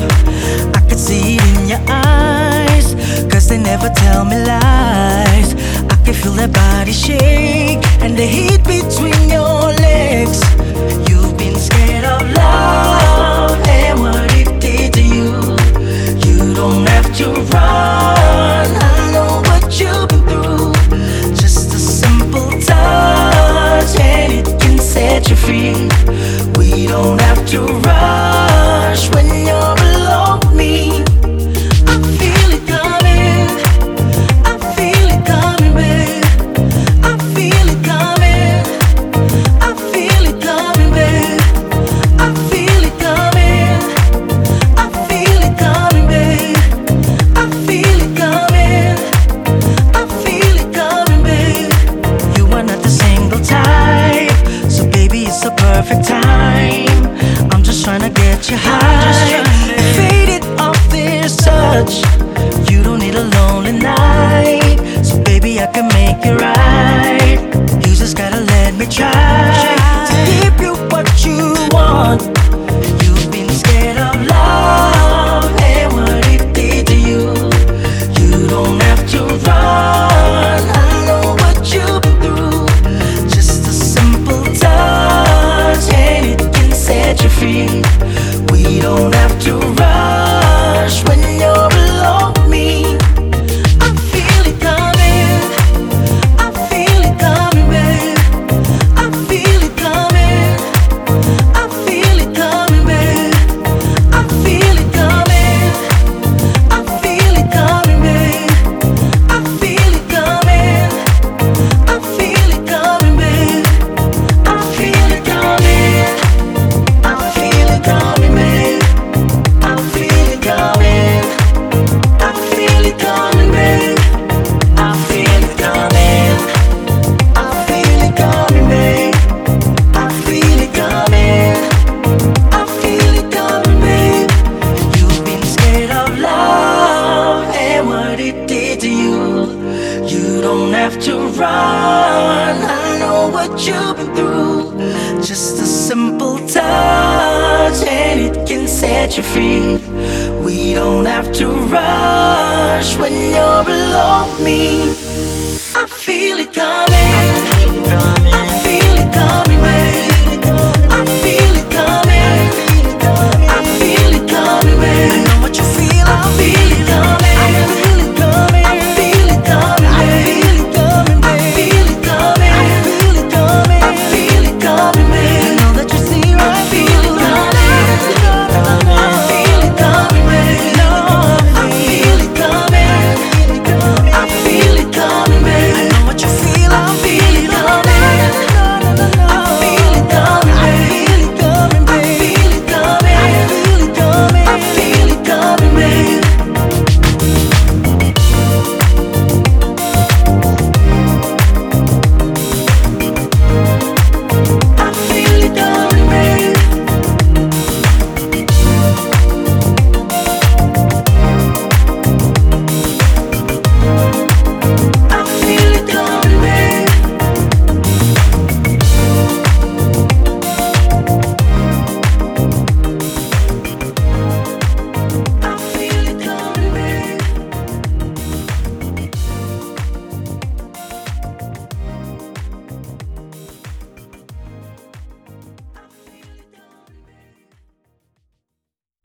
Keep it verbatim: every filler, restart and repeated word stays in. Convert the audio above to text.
I could see it in your eyes, cause they never tell me lies. I can feel that body shake and the heat between your legs. You've been scared of love and what it did to you. You don't have to run, I know what you've been through. Just a simple touch and it can set you free. We don't have to rush when you're alone with me. I feel it coming, I feel it coming, babe. I feel it coming, I feel it coming, babe. I feel it coming, I feel it coming, babe. I feel it coming, I feel it coming, babe. You are not the single type, so baby it's a perfect time. I'm just trying to get you high, faded off this touch. You don't need a lonely night, so baby I can make it right. You just gotta let me try to give you what you want. You've been scared of love and what it did to you. You don't have to run, I know what you've been through. Just a simple touch and it can set you free. We don't have to rush when you're alone with me. I feel it coming, I feel it coming, babe. I feel it coming, I feel it coming, babe. I feel it coming, I feel it coming, babe. I feel it coming, I feel it coming, babe. I feel it coming, I feel it coming, babe. I feel it coming, I feel it coming, babe. I feel it coming, I feel it coming, babe. I feel it coming, I feel it coming, babe. You've been scared of love and what it did to you. You don't have to run, I know what you've been through. Just a simple touch and it can set you free. We don't have to rush when you're alone with me. I feel it coming, I feel it coming.